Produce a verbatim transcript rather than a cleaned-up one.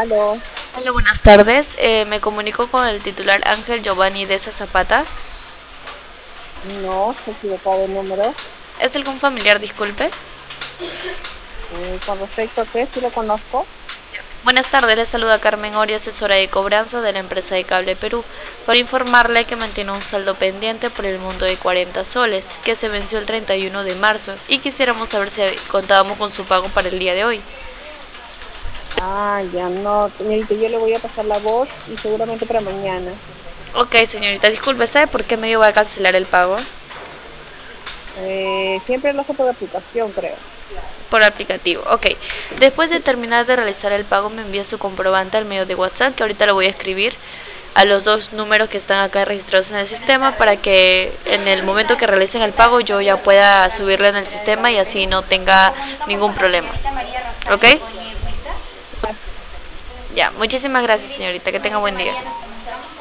Aló, Hola, buenas tardes. Eh, me comunico con el titular Ángel Giovanni Deza Zapata. no, se equivocado el número. ¿Es algún familiar, disculpe? Eh, con respecto a qué, si lo conozco. Buenas tardes, le saluda Carmen Oria, asesora de cobranza de la empresa de Cable Perú, para informarle que mantiene un saldo pendiente por el monto de cuarenta soles, que se venció el treinta y uno de marzo, y quisiéramos saber si contábamos con su pago para el día de hoy. Ah, ya no, señorita, yo le voy a pasar la voz y seguramente para mañana. Ok, señorita, disculpe, ¿sabe por qué medio va a cancelar el pago? Eh, siempre lo hace por aplicación, creo. Por aplicativo, ok. Después de terminar de realizar el pago, me envía su comprobante al medio de WhatsApp, que ahorita lo voy a escribir a los dos números que están acá registrados en el sistema, para que en el momento que realicen el pago yo ya pueda subirlo en el sistema y así no tenga ningún problema. ¿Ok? Ah, Ya, muchísimas gracias, señorita. Que tenga buen día.